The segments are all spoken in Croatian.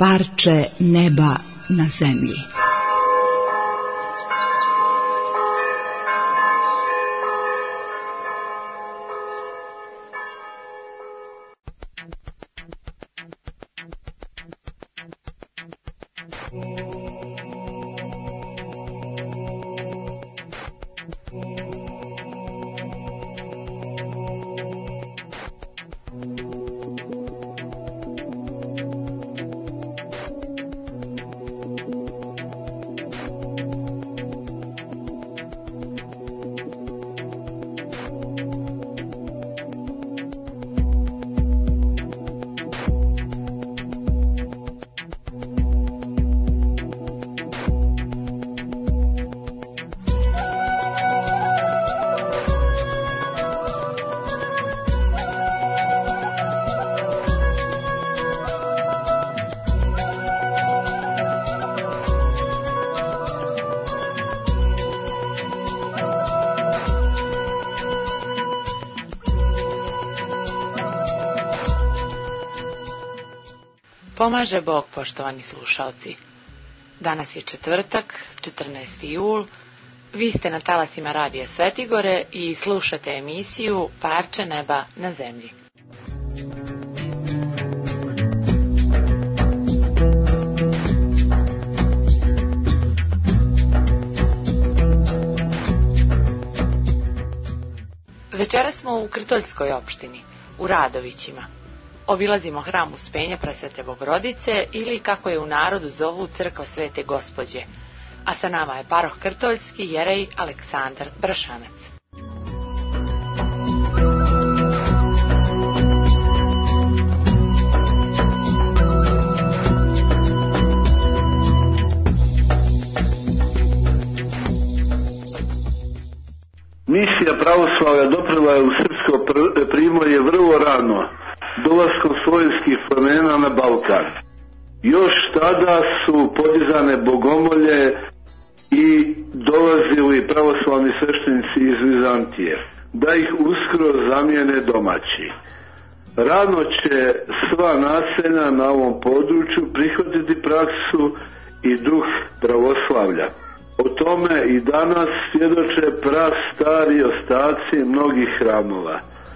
Parče neba na zemlji. Pomaže Bog, poštovani slušalci. Danas je četvrtak, 14. jul. Vi ste na talasima Radija Svetigore i slušate emisiju Parče neba na zemlji. Večeras smo u Krtoljskoj opštini, u Radovićima. Obilazimo hram Uspenja Presvete Bogorodice ili kako je u narodu zovu Crkva Svete Gospođe, a sa nama je paroh Krtoljski jerej Aleksandar Brašanac. Misija pravoslavlja doprela je u srpsko primorje vrlo rano, dolaskom slovenskih plemena na Balkan. Još tada su podizane bogomolje i dolazili pravoslavni sveštenici iz Vizantije, da ih uskoro zamijene domaći. Rano će sva naselja na ovom području prihvatiti praksu i duh pravoslavlja. O tome i danas svjedoče prastari ostaci mnogih hramova.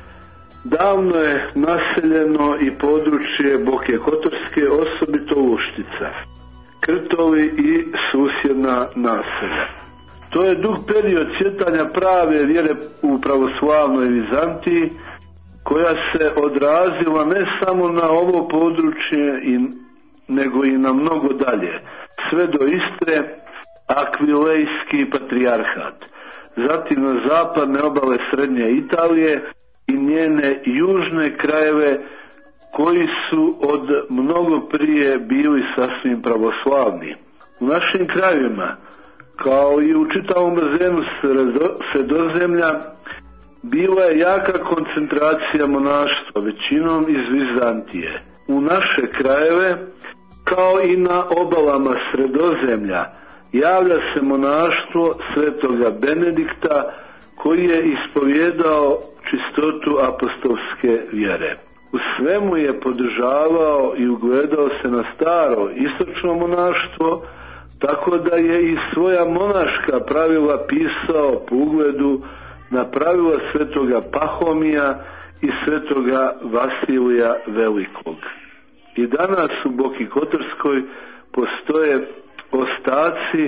Davno je naseljeno i područje Boke Kotorske, osobito Uštica, Krtoli i susjedna naselja. To je dug period cvjetanja prave vjere u pravoslavnoj Vizantiji, koja se odrazila ne samo na ovo područje, nego i na mnogo dalje, sve do Istre, Akvilejski patrijarhat, zatim na zapadne obale srednje Italije i njene južne krajeve koji su od mnogo prije bili sasvim pravoslavni. U našim krajevima, kao i u čitavom bazenu Sredozemlja, bila je jaka koncentracija monaštva, većinom iz Vizantije. U naše krajeve, kao i na obalama Sredozemlja, javlja se monaštvo svetoga Benedikta, koji je ispovjedao čistotu apostolske vjere. U svemu je podržavao i ugledao se na staro istočno monaštvo, tako da je i svoja monaška pravila pisao po ugledu na pravila svetoga Pahomija i svetoga Vasilija Velikog. I danas u Boki Kotorskoj postoje ostaci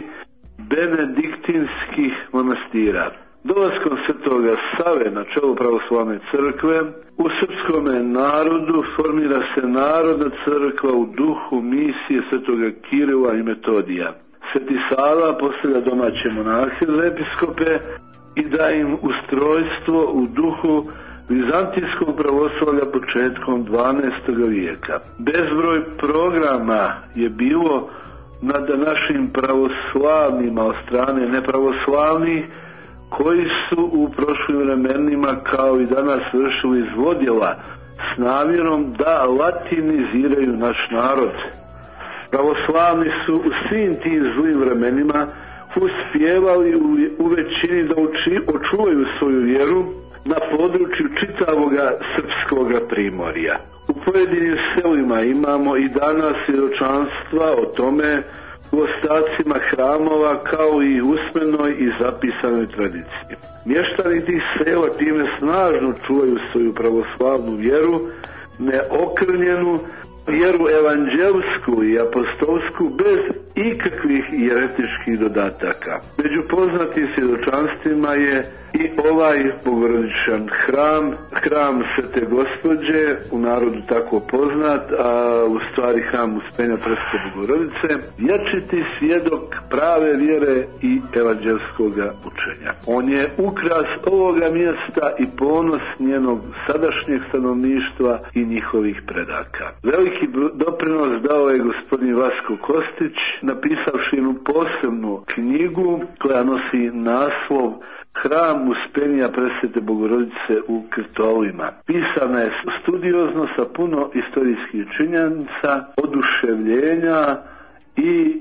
benediktinskih monastira. Dolaskom svetoga Save na čelo pravoslavne crkve u srpskome narodu formira se narodna crkva u duhu misije svetoga Kirila i Metodija. Sveti Sava postavlja domaće monahe za episkope i da im ustrojstvo u duhu vizantijskog pravoslavlja početkom 12. vijeka. Bezbroj programa je bilo nad našim pravoslavnima od strane nepravoslavnih, koji su u prošlim vremenima kao i danas vršili zlodjela s namjerom da latiniziraju naš narod. Pravoslavni su u svim tim zlim vremenima uspijevali u većini da očuvaju svoju vjeru, na području čitavoga srpskoga primorja. U pojedinim selima imamo i danas svjedočanstva o tome u ostacima hramova kao i usmenoj i zapisanoj tradiciji. Mještani tih sela time snažno čuvaju svoju pravoslavnu vjeru, neokrnjenu vjeru evanđelsku i apostolsku bez ikakvih jeretičkih dodataka. Među poznatim svjedočanstvima je i ovaj bogorodičan hram Svete Gospođe, u narodu tako poznat, a u stvari hram Uspenja Presvete Bogorodice, vječiti svjedok prave vjere i evanđelskoga učenja. On je ukras ovoga mjesta i ponos njenog sadašnjeg stanovništva i njihovih predaka. Veliki doprinos dao je gospodin Vasko Kostić, napisavši jednu posebnu knjigu koja nosi naslov Hram Uspenja Presvete Bogorodice u Krtolima. Pisana je studiozno sa puno istorijskih činjenica, oduševljenja i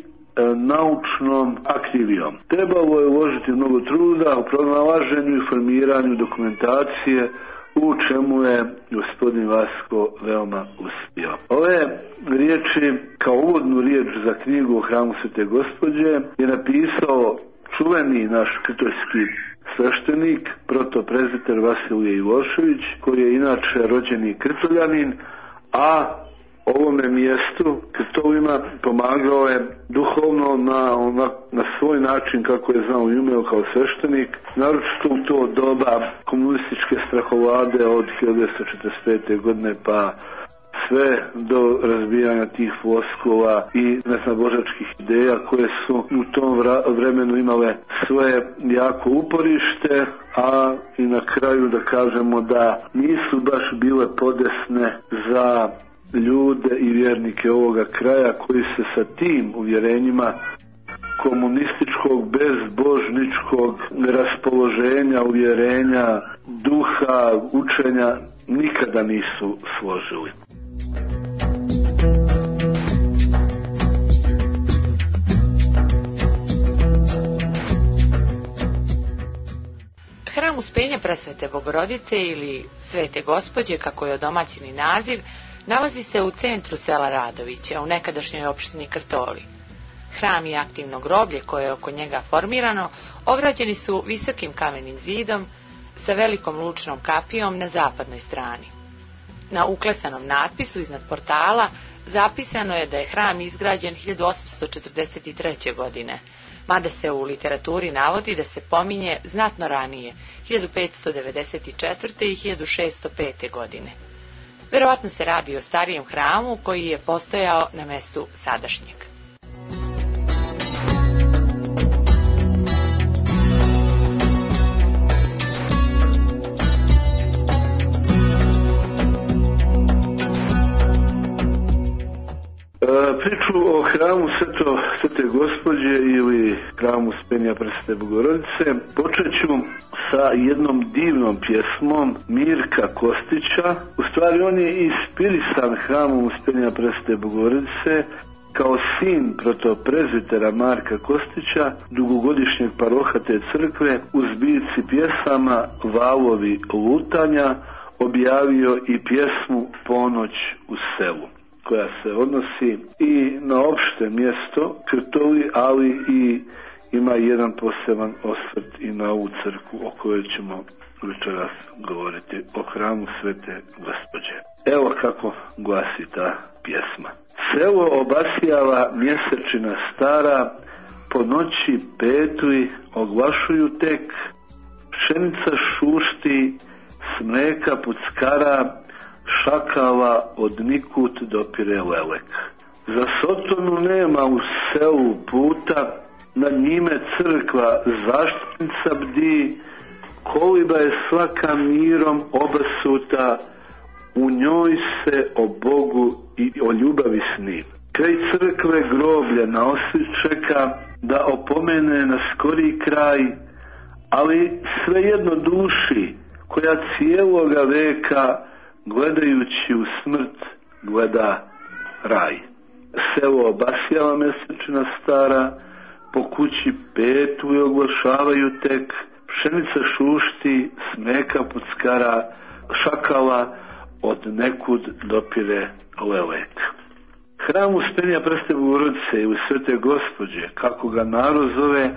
naučnom aktivijom. Trebalo je uložiti mnogo truda u pronalaženju i formiranju dokumentacije, u čemu je gospodin Vasko veoma uspio. Ove riječi, kao uvodnu riječ za knjigu o hramu Svete Gospođe, je napisao čuveni naš krtoljski sveštenik, protoprezbiter Vasilije Ivošević, koji je inače rođeni krtoljanin, a ovome mjestu, Krtolima, pomagao je duhovno na svoj način kako je znao i umeo kao sveštenik, naročito u to doba komunističke strahovlade od 1945. godine pa sve do razbijanja tih floskula i božačkih ideja koje su u tom vremenu imale svoje jako uporište, a i na kraju da kažemo da nisu baš bile podesne za ljude i vjernike ovoga kraja koji se sa tim uvjerenjima komunističkog, bezbožničkog raspoloženja, uvjerenja, duha, učenja nikada nisu složili. Hram Uspenja Presvete Bogorodice ili Svete Gospođe, kako je odomaćeni naziv, nalazi se u centru sela Radovića, u nekadašnjoj opštini Krtoli. Hram i aktivno groblje koje je oko njega formirano ograđeni su visokim kamenim zidom sa velikom lučnom kapijom na zapadnoj strani. Na uklesanom natpisu iznad portala zapisano je da je hram izgrađen 1843. godine, mada se u literaturi navodi da se pominje znatno ranije, 1594. i 1605. godine. Verovatno se radi o starijem hramu koji je postojao na mestu sadašnjeg. Priču o hramu Svete Gospođe ili hramu Uspenja Presvete Bogorodice počet ću sa jednom divnom pjesmom Mirka Kostića. U stvari on je inspirisan hramom Uspenja Presvete Bogorodice kao sin protoprezbitera Marka Kostića, dugogodišnjeg paroha te crkve, u zbirci pjesama Valovi lutanja objavio i pjesmu Ponoć u selu, koja se odnosi i na opšte mjesto Krtoli, ali i ima jedan poseban osvrt i na ovu crkvu o kojoj ćemo večeras govoriti, o hramu Svete Gospođe. Evo kako glasi ta pjesma. Selo obasjava mjesečina stara, po noći petli oglašuju tek, pšenica šušti, s mleka puckara, šakala od nikud dopire lelek. Za Sotonu nema u selu puta, nad njime crkva zaštitnica bdi, koliba je svaka mirom obasuta, u njoj se o Bogu i o ljubavi sni. Kraj crkve groblje na osi čeka, da opomene na skori kraj, ali svejedno duši koja cijeloga veka gledajući u smrt gleda raj. Selo obasjava mjesečina stara, po kući petu i oglašavaju tek, pšenica šušti, smeka puckara, šakala, od nekud dopire lelet. Hram Uspenja Presvete Bogorodice ili Svete Gospođe, kako ga narod zove,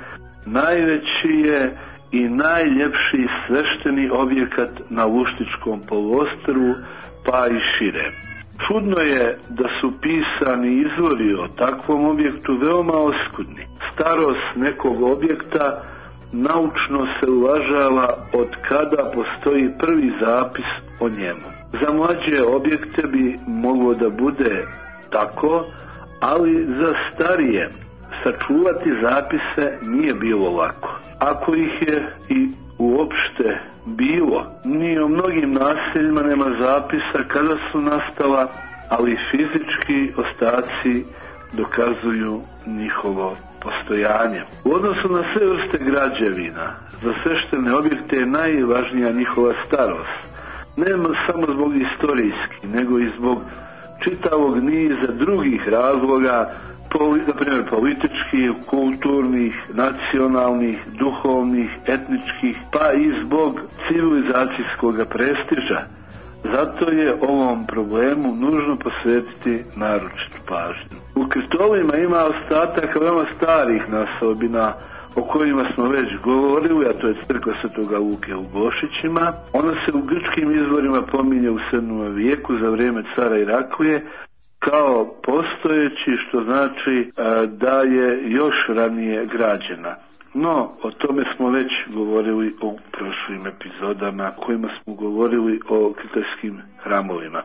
najveći je i najljepši svešteni objekat na Luštičkom poluostrvu, pa i šire. Čudno je da su pisani izvori o takvom objektu veoma oskudni. Starost nekog objekta naučno se uvažava od kada postoji prvi zapis o njemu. Za mlađe objekte bi moglo da bude tako, ali za starije sačuvati zapise nije bilo lako. Ako ih je i uopšte bilo, ni o mnogim naseljima nema zapisa kada su nastala, ali fizički ostaci dokazuju njihovo postojanje. U odnosu na sve vrste građevina, za sveštene objekte je najvažnija njihova starost. Ne samo zbog istorijskih, nego i zbog čitavog niza drugih razloga, na primjer političkih, kulturnih, nacionalnih, duhovnih, etničkih, pa i zbog civilizacijskog prestiža. Zato je ovom problemu nužno posvetiti naročitu pažnju. U Krtolima ima ostataka veoma starih nasobina o kojima smo već govorili, a to je crkva Svetoga Luke u Gošićima. Ona se u grčkim izvorima pominje u 7. vijeku za vrijeme cara Iraklije kao postojeći, što znači da je još ranije građena. No, o tome smo već govorili u prošlim epizodama kojima smo govorili o kritarskim hramovima.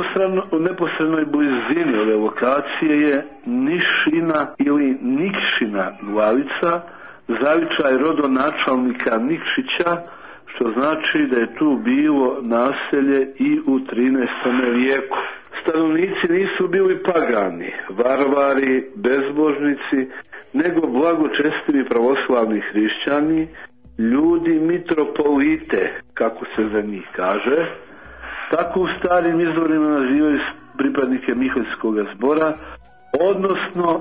U neposrednoj blizini ove lokacije je Nišina ili Nikšina glavica, zavičaj rodonačelnika Nikšića, što znači da je tu bilo naselje i u 13. vijeku. Stanovnici nisu bili pagani, varvari, bezbožnici, nego blagočestivi pravoslavni hrišćani, ljudi mitropolite, kako se za njih kaže. Tako u starim izvorima nazivaju pripadnike Miholjskog zbora, odnosno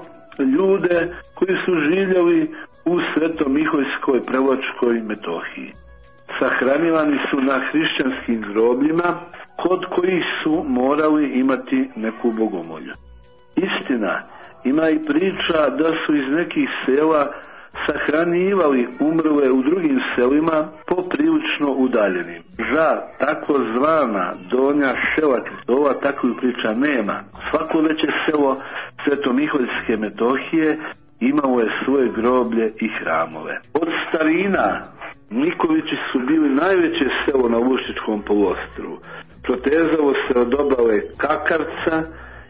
ljude koji su živjeli u Sveto-Miholjskoj Preločkoj Metohiji. Sahranjivani su na hrišćanskim grobljima, kod kojih su morali imati neku bogomolju. Istina, ima i priča da su iz nekih sela sahranjivali umrle u drugim selima poprilično udaljenim. Za takozvana donja sela Krtola takvih priča nema. Svako veće selo Sveto-Miholjske Metohije imalo je svoje groblje i hramove. Od starina Nikovići su bili najveće selo na Luštičkom poluostrvu. Protezalo se od obale Kakarca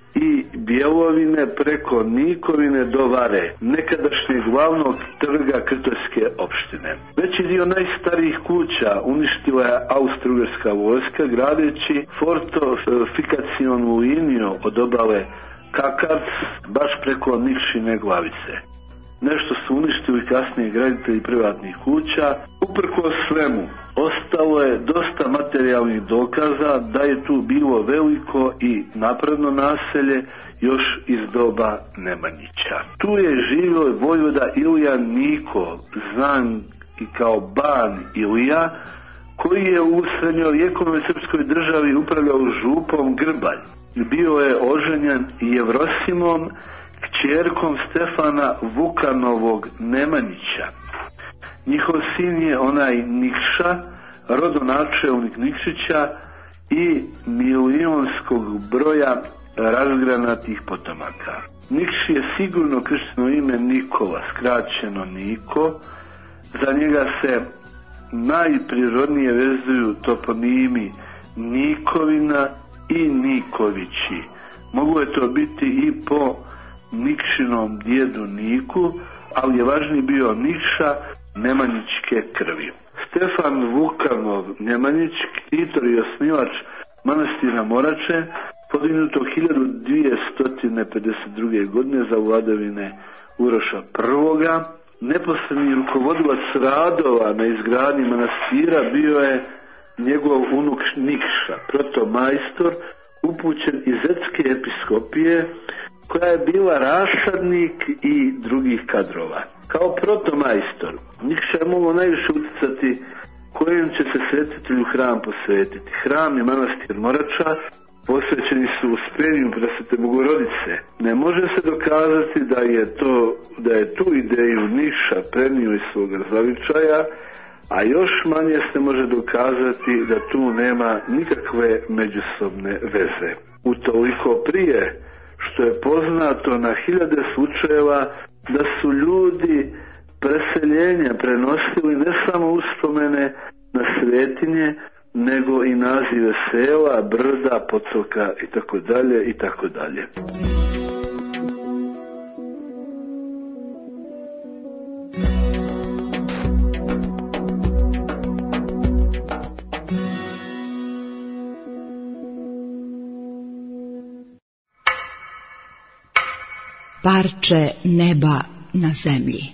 i Bjelovine preko Nikovine do Vare, nekadašnjeg glavnog trga Krtoljske opštine. Veći dio najstarijih kuća uništila je austro-ugarska vojska gradeći fortifikacionu liniju od obale Kakarc baš preko Nikšine glavice. Nešto su uništili kasnije graditelji privatnih kuća. Uprkos svemu, ostalo je dosta materijalnih dokaza da je tu bilo veliko i napredno naselje još iz doba Nemanjića. Tu je živio vojvoda Ilija Niko, znan i kao Ban Ilija, koji je u srednjovjekovnoj srpskoj državi upravljao župom Grbalj. Bio je oženjen Jevrosimom, kćerkom Stefana Vukanovog Nemanjića. Njihov sin je onaj Nikša, rodonačelnik Nikšića i milionskog broja razgranatih potomaka. Nikš je sigurno kršteno ime Nikola, skraćeno Niko. Za njega se najprirodnije vezuju toponimi Nikovina i Nikovići. Moglo je to biti i po Nikšinom djedu Niku, ali je važniji bio Nikša nemanjičke krvi. Stefan Vukanov Nemanjić, ktitor i osnivač manastira Morače, podignuto 1252. godine za vladavine Uroša I. Neposredni rukovodilac radova na izgradnji manastira bio je njegov unuk Nikša, protomajstor, upućen iz Zetske episkopije, koja je bila rasadnik i drugih kadrova. kao protomajstor. Njih će moglo najviše utjecati kojem će se svetitelju hram posvetiti. Hram i manastir Morača posvećeni su uspenju Presvete Bogorodice. Ne može se dokazati da je tu ideju Niša prenio iz svoga zavičaja, a još manje se može dokazati da tu nema nikakve međusobne veze. Utoliko prije što je poznato na hiljade slučajeva da su ljudi preseljenja prenosili ne samo uspomene na svetinje, nego i nazive sela, brda, potoka itd. itd. Parče neba na zemlji.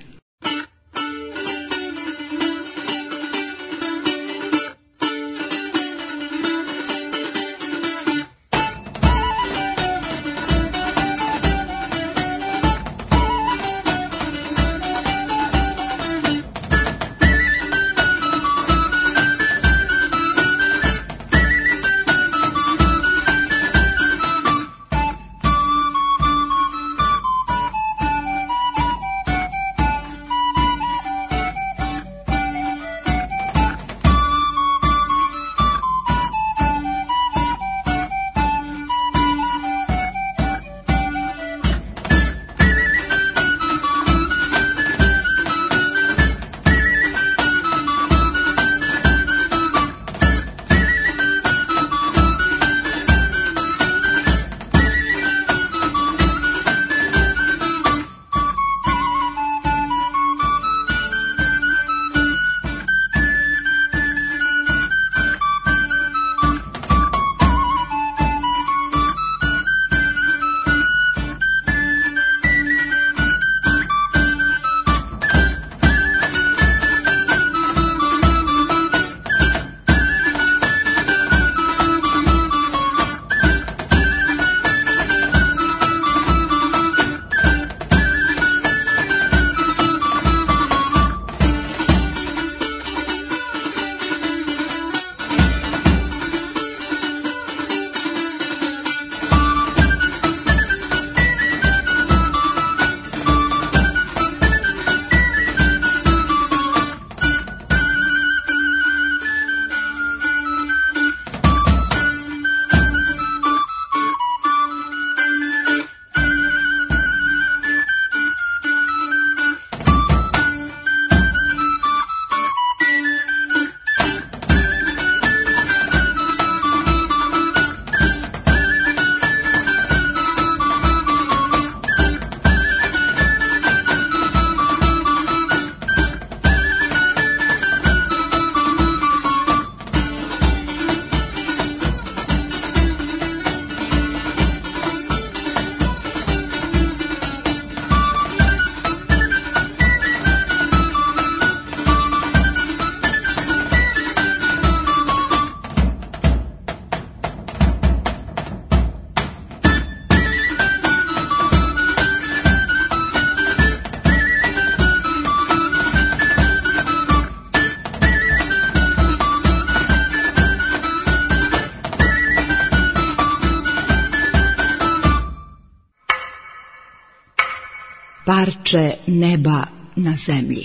Parče neba na zemlji.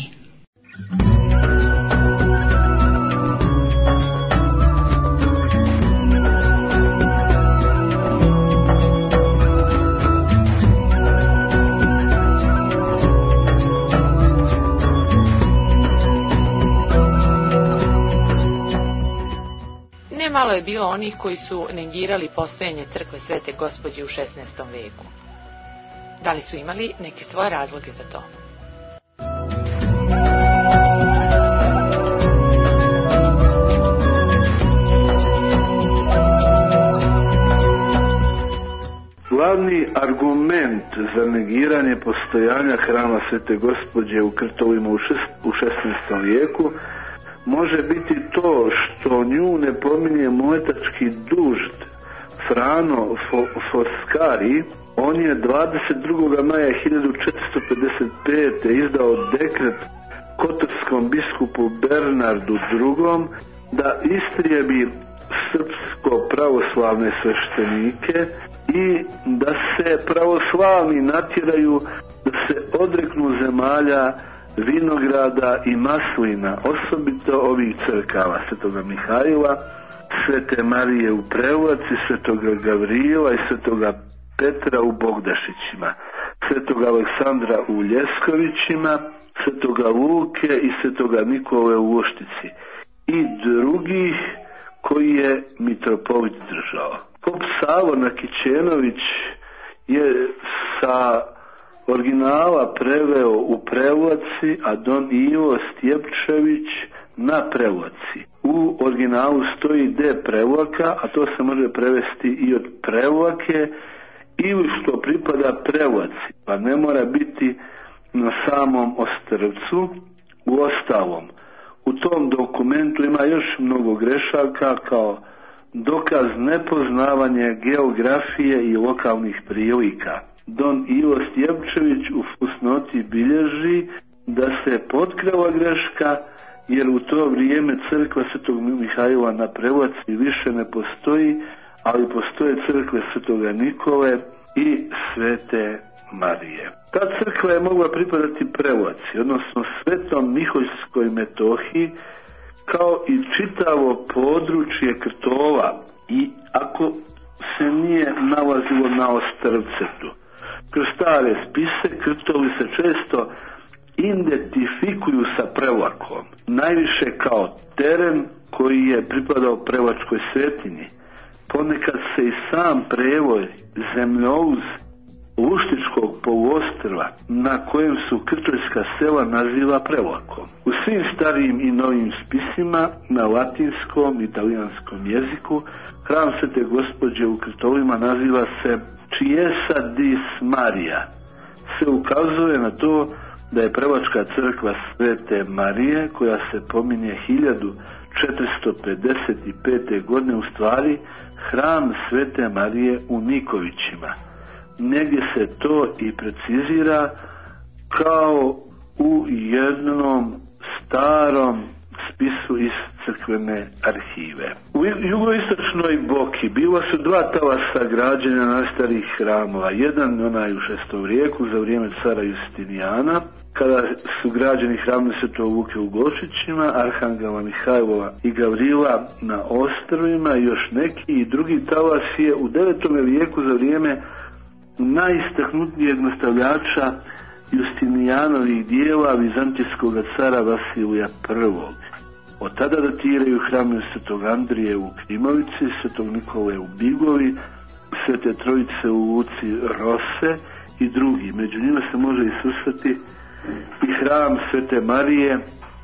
Nemalo je bilo onih koji su negirali postojanje crkve Svete Gospođe u 16. veku. Da li su imali neke svoje razloge za to? Glavni argument za negiranje postojanja hrama Svete Gospođe u Krtovima u 16. vijeku može biti to što nju ne pominje mletački dužd Frano Foscari On je 22. maja 1455. izdao dekret kotorskom biskupu Bernardu II. Da istrijebi srpsko pravoslavne sveštenike i da se pravoslavni natjeraju da se odreknu zemalja vinograda i maslina, osobito ovih crkava Svetoga Mihajla, Svete Marije u Prevlaci, Svetoga Gavrijela i Svetoga Petra u Bogdašićima, Svetoga Aleksandra u Ljeskovićima, Svetoga Luke i Svetoga Nikole u Uštici i drugih koji je mitropolit držao. Pop Savo Nakićenović je sa originala preveo u Prevlaci, a Don Ivo Stjepčević na Prevlaci. U originalu stoji D Prevlaka, a to se može prevesti i od Prevlake ili što pripada Prevlaci, pa ne mora biti na samom Ostrvcu. Uostalom, u tom dokumentu ima još mnogo grešaka kao dokaz nepoznavanja geografije i lokalnih prilika. Don Ivo Stjepčević u fusnoti bilježi da se potkrala greška, jer u to vrijeme crkva Svetog Mihajla na Prevlaci više ne postoji, ali postoje crkve Svetoga Nikole i Svete Marije. Ta crkva je mogla pripadati Prevlaci, odnosno Svetom Miholjskoj Metohiji, kao i čitavo područje Krtova, i ako se nije nalazilo na Ostrvcetu. Kroz stare spise Krtovi se često identifikuju sa Prevlakom, najviše kao teren koji je pripadao Prevlačkoj svetinji. Ponekad se i sam prevoj zemljouz Luštičkog poluostrva, na kojem su krtoljska sela, naziva Prevlakom. U svim starijim i novim spisima na latinskom i italijanskom jeziku hram Svete Gospođe u Krtovima naziva se Chiesa di Maria. Se ukazuje na to da je Prevlačka crkva Svete Marije, koja se pominje 1455. godine, u stvari hram Svete Marije u Nikovićima. Negdje se to i precizira kao u jednom starom spisu iz crkvene arhive. U jugoistočnoj Boki bilo su dva talasa građenja najstarijih hramova. Jedan onaj u 6. vijeku za vrijeme cara Justinijana, kada su građeni hramovi Svetog Luke u Gošićima, Arhangela Mihajlova i Gavrila na Ostrvima i još neki, i drugi talas je u 9. vijeku za vrijeme najistaknutnijeg nastavljača Justinijanovih dijela, vizantijskog cara Vasilija I. Od tada datiraju hramovi Svetog Andrije u Krimovici, Svetog Nikole u Bigovi, Svete Trojice u Luci Rose i drugi. Među njima se može i susreti i hram Svete Marije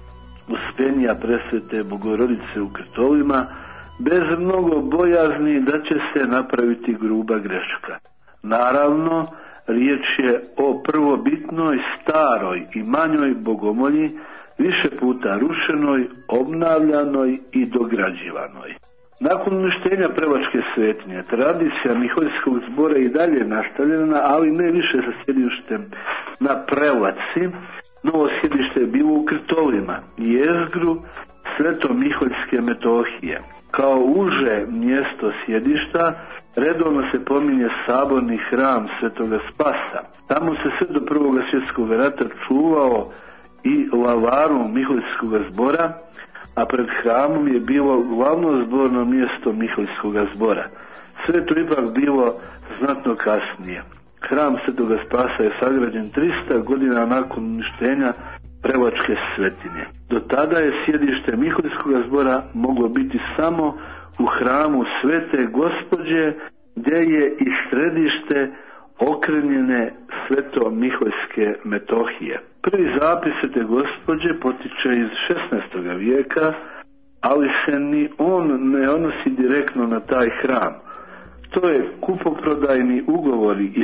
Uspenija Presvete Bogorodice u Krtovima, bez mnogo bojazni da će se napraviti gruba greška. Naravno, riječ je o prvobitnoj, staroj i manjoj bogomolji, više puta rušenoj, obnavljanoj i dograđivanoj. Nakon uništenja Prevlačke svetinje, tradicija Miholjskog zbora i dalje nastavljena, ali ne više sa sjedištem na Prevlaci. Novo sjedište je bilo u Krtovima, jezgru Sveto-Miholjske Metohije. Kao uže mjesto sjedišta redovno se pominje saborni hram Svetoga Spasa. Tamo se sve do Prvog svjetskog rata čuvao i lavarum Miholjskog zbora, a pred hramom je bilo glavno zborno mjesto Miholjskog zbora. Sve to ipak bilo znatno kasnije. Hram Svetoga Spasa je sagrađen 300 godina nakon uništenja Prevlačke svetinje. Do tada je sjedište Miholjskog zbora moglo biti samo u hramu Svete Gospođe, gdje je i središte okrenjene Sveto-Miholjske Metohije. Prvi zapis Svete Gospođe potiče iz 16. vijeka, ali se ni on ne odnosi direktno na taj hram. To je kupoprodajni ugovori iz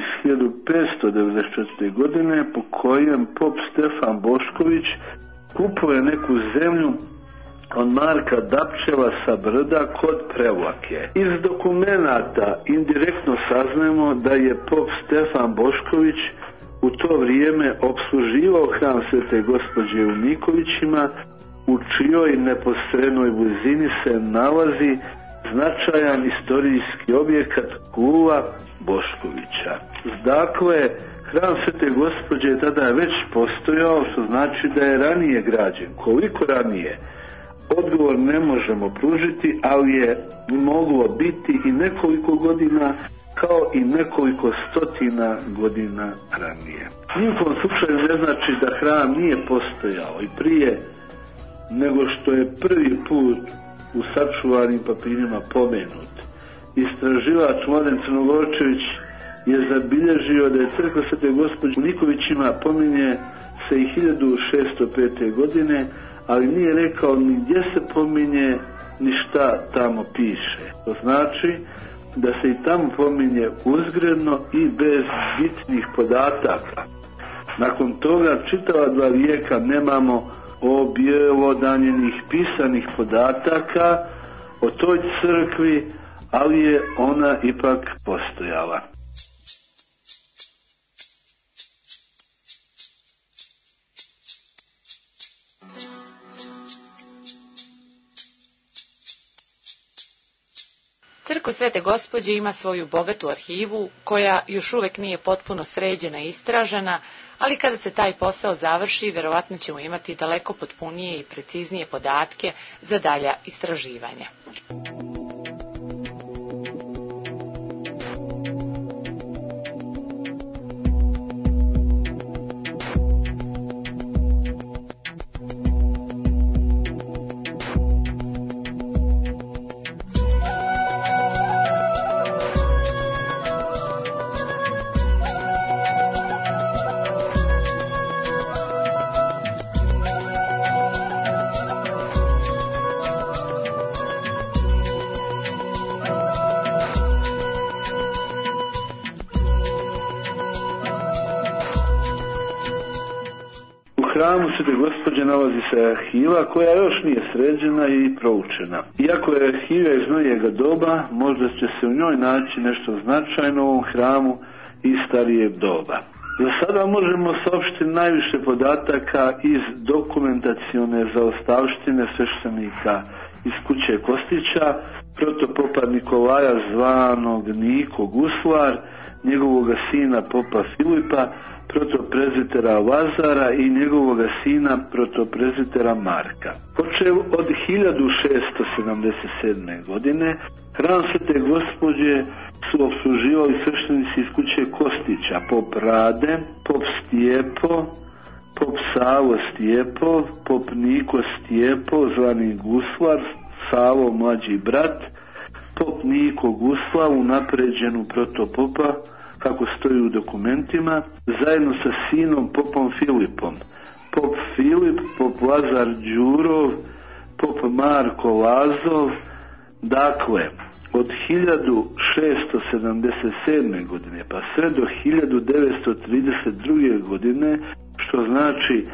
1594. godine, po kojem pop Stefan Bošković kupuje neku zemlju od Marka Dapčeva sa Brda kod Prevlake. Iz dokumenata indirektno saznajemo da je pop Stefan Bošković u to vrijeme opsluživao hram Svete Gospođe u Nikovićima, u čijoj neposrednoj blizini se nalazi značajan istorijski objekat Kula Boškovića. Dakle, hram Svete Gospođe tada je već postojao, što znači da je ranije građen. Koliko ranije? Odgovor ne možemo pružiti, ali je moglo biti i nekoliko godina, kao i nekoliko stotina godina ranije. Ni u kom slučaju ne znači da hram nije postojao i prije nego što je prvi put u sačuvanim papirima pomenut. Istraživač Mladen Crnogorčević je zabilježio da je crkva Svete Gospođe u Nikovićima pominje se i 1605. godine, ali nije rekao ni gdje se pominje, ni šta tamo piše. To znači da se i tamo pominje uzgredno i bez bitnih podataka. Nakon toga čitava 2 vijeka nemamo objelodanjenih pisanih podataka o toj crkvi, ali je ona ipak postojala. Crkva Svete Gospođe ima svoju bogatu arhivu koja još uvijek nije potpuno sređena i istražena, ali kada se taj posao završi, vjerovatno ćemo imati daleko potpunije i preciznije podatke za dalja istraživanja. U hramu Svete Gospođe nalazi se arhiva koja još nije sređena i proučena. Iako je arhiva iz novijega doba, možda će se u njoj naći nešto značajno u ovom hramu iz starijeg doba. Za sada možemo saopštiti najviše podataka iz dokumentacione zaostavštine sveštenika iz kuće Kostića, protopopa Nikolaja zvanog Niko Guslar, njegovog sina popa Filipa, protoprezitera Lazara i njegovog sina protoprezitera Marka. Počev od 1677. godine, hram Svete Gospođe su opsluživali sveštenici iz kuće Kostića, pop Rade, pop Stijepo, pop Savo Stijepov, pop Niko Stijepov, zvani Guslar, Savo mlađi brat, pop Niko Guslar, unapređenu protopopa, kako stoji u dokumentima, zajedno sa sinom popom Filipom. Pop Filip, pop Lazar Đurov, pop Marko Lazov. Dakle, od 1677. godine pa sve do 1932. godine, što znači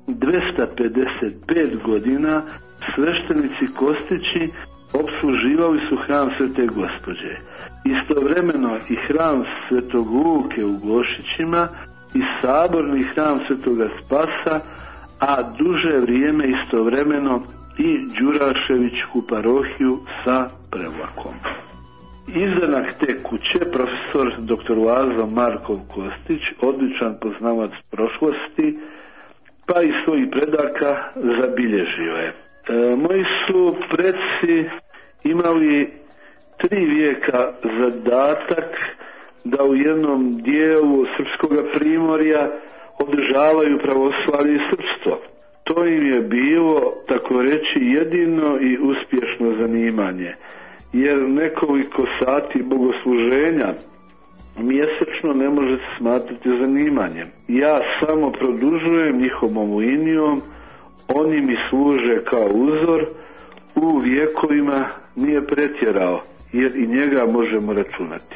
255 godina, sveštenici Kostići opsluživali su hram Svete Gospođe. Istovremeno i hram Svetog Luke u Gošićima i saborni hram Svetoga Spasa, a duže vrijeme istovremeno i Đuraševićku parohiju sa Prevlakom. Izdanak te kuće, profesor dr. Lazo Markov Kostić, odličan poznavac prošlosti, pa i svojih predaka zabilježio je. Moji su preci imali 3 vijeka zadatak da u jednom dijelu srpskoga primorja održavaju pravoslavlje i srpstvo. To im je bilo, tako reći, jedino i uspješno zanimanje, jer nekoliko sati bogosluženja mjesečno ne može se smatrati zanimanjem. Ja samo produžujem njihovom linijom, oni mi služe kao uzor, u vijekovima nije pretjerao, jer i njega možemo računati.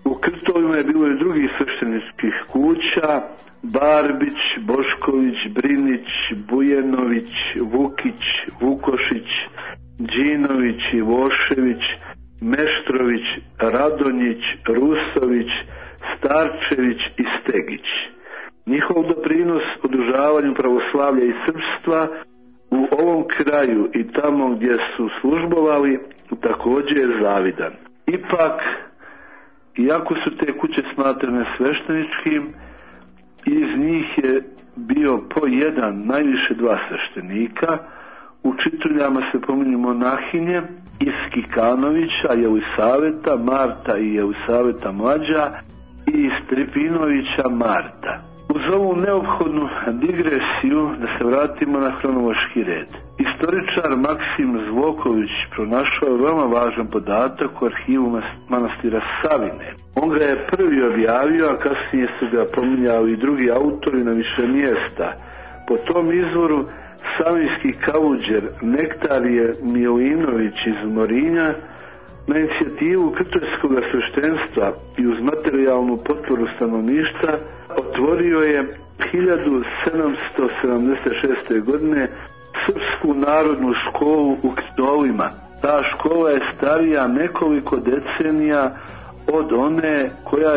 U Krtovima je bilo i drugih svešteničkih kuća: Barbić, Bošković, Brinić, Bujenović, Vukić, Vukošić, Đinović, Ivošević, Meštrović, Radonjić, Rusović, Starčević i Stegić. Njihov doprinos održavanju pravoslavlja i srpstva u ovom kraju i tamo gdje su službovali također je zavidan. Ipak, iako su te kuće smatrane svešteničkim, iz njih je bio po jedan, najviše dva sveštenika. U čituljama se pominju monahinje iz Kikanovića, Jelisaveta, Marta i Jelisaveta mlađa i iz Tripinovića Marta. Uz ovu neophodnu digresiju da se vratimo na hronološki red. Istoričar Maksim Zvoković pronašao je veoma važan podatak u arhivu manastira Savine. On ga je prvi objavio, a kasnije su ga pominjali i drugi autori na više mjesta. Po tom izvoru savinski kaluđer Nektarije Milinović iz Morinja na inicijativu krtojskog sveštenstva i uz materijalnu potporu stanovništva otvorio je 1776. godine Srpsku narodnu školu u Krtovima. Ta škola je starija nekoliko decenija od one koja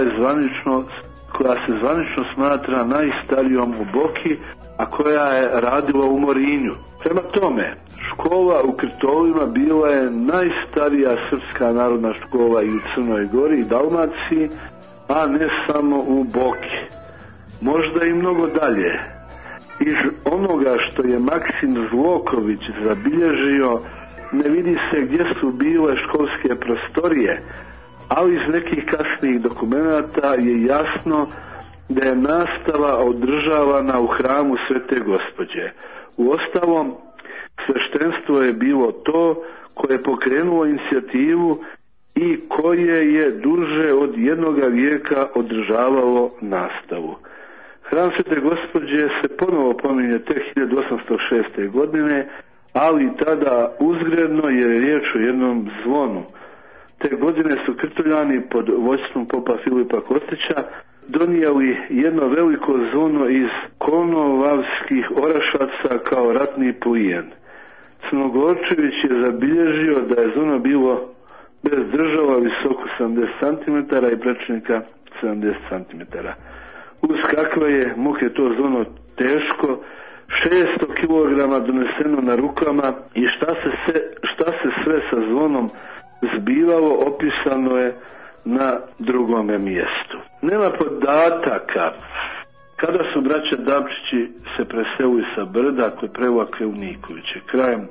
se zvanično smatra najstarijom u Boki, a koja je radila u Morinju. Prema tome, škola u Krtovima bila je najstarija srpska narodna škola i u Crnoj Gori i Dalmaciji, a ne samo u Boki. Možda i mnogo dalje. Iz onoga što je Maksim Zloković zabilježio ne vidi se gdje su bile školske prostorije, ali iz nekih kasnijih dokumenata je jasno da je nastava održavana u hramu Svete Gospođe. Uostalom, sveštenstvo je bilo to koje je pokrenulo inicijativu i koje je duže od jednoga vijeka održavalo nastavu. Hram Svete Gospođe se ponovo pominje te 1806. godine, ali tada uzgredno je riječ o jednom zvonu. Te godine su Krtoljani pod vođstvom popa Filipa Kostića donijeli jedno veliko zvono iz konovavskih orašaca kao ratni plijen. Crnogorčević je zabilježio da je zvono bilo bez država visoko 70 cm i prečnika 70 cm. Uz kakve je muke to zvono teško, 600 kg doneseno na rukama i šta se sve sa zvonom zbivalo opisano je na drugome mjestu. Nema podataka kada su braća Dapčići se preselili sa brda kod Prevlake u Nikoviće. Krajem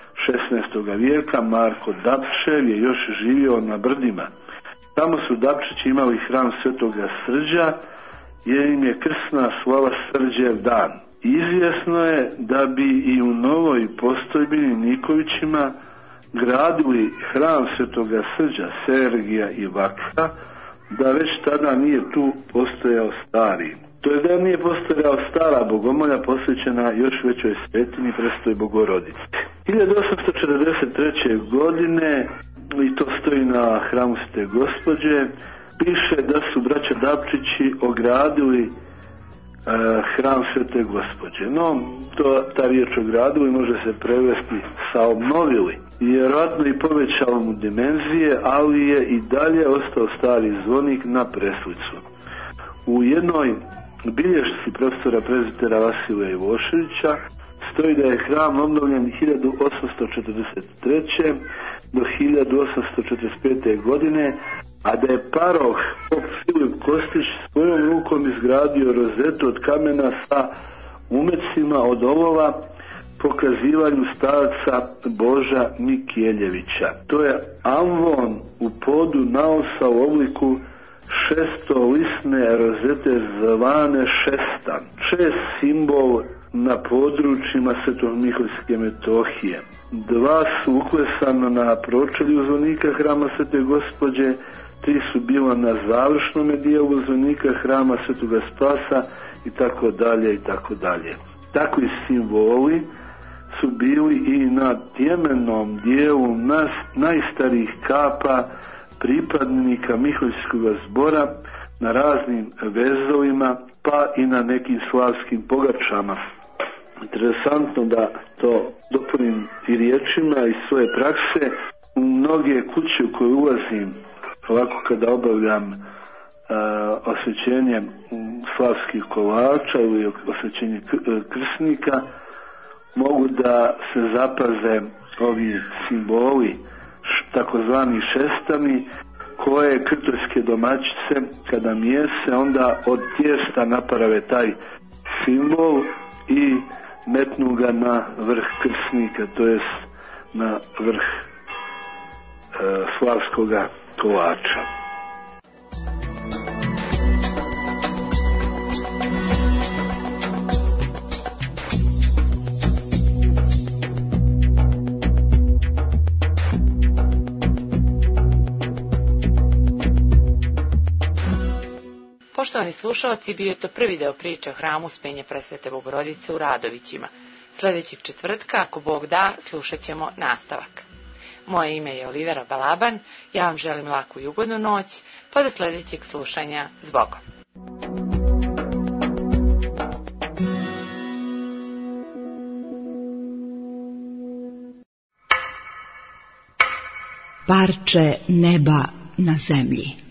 16. vijeka Marko Dapčev je još živio na brdima. Tamo su Dapčići imali hram Svetoga Srđa jer im je krsna slava Srđev dan. Izvjesno je da bi i u novoj postojbini Nikovićima gradili hram Svetoga Srđa, Sergija i Vakha, da već tada nije tu postojao stari. To je da nije postojala stara bogomolja posvećena još većoj svetini Prestoj Bogorodici. 1843. godine, i to stoji na hramu Svete Gospođe, piše da su braća Dapčići ogradili hram Svete Gospođe. No, ta riječ ogradili može se prevesti sa obnovili. Vjerojatno i povećalo mu dimenzije, ali je i dalje ostao stari zvonik na preslicu. U jednoj bilješci profesora prezbitera Vasilija Ivoševića stoji da je hram obnovljen 1843. do 1845. godine, a da je paroh pop Filip Kostić svojom rukom izgradio rozetu od kamena sa umecima od olova pokazivanju starca Boža Mikjeljevića. To je amvon u podu naosa u obliku šestolisne rozete zvane šestan. Šest simbol na područjima Sveto-Miholjske Metohije. Dva su uklesana na pročelju zvonika hrama Svete Gospođe, tri su bila na završnom dijelu zvonika hrama Svetoga Spasa i tako dalje i tako dalje. Takvi simboli su bili i na tjemenom dijelu najstarijih kapa pripadnika Miholjskog zbora na raznim vezovima, pa i na nekim slavskim pogačama. Interesantno da to dopunim i riječima iz svoje prakse. U mnoge kuće u koje ulazim, ovako kada obavljam osvećenje slavskih kolača ili osvećenje krsnika, mogu da se zapaze ovi simboli, takozvani šestami, koje krtojske domaćice kada mijese, onda od tijesta naprave taj simbol i metnu ga na vrh krsnika, to jest na vrh slavskoga kolača. Poštovani slušalci, bio je to prvi deo priče o hramu Uspenja Presvete Bogorodice u Radovićima. Sljedećeg četvrtka, ako Bog da, slušat ćemo nastavak. Moje ime je Olivera Balaban, ja vam želim laku i ugodnu noć, pa do sljedećeg slušanja, s Bogom. Parče neba na zemlji.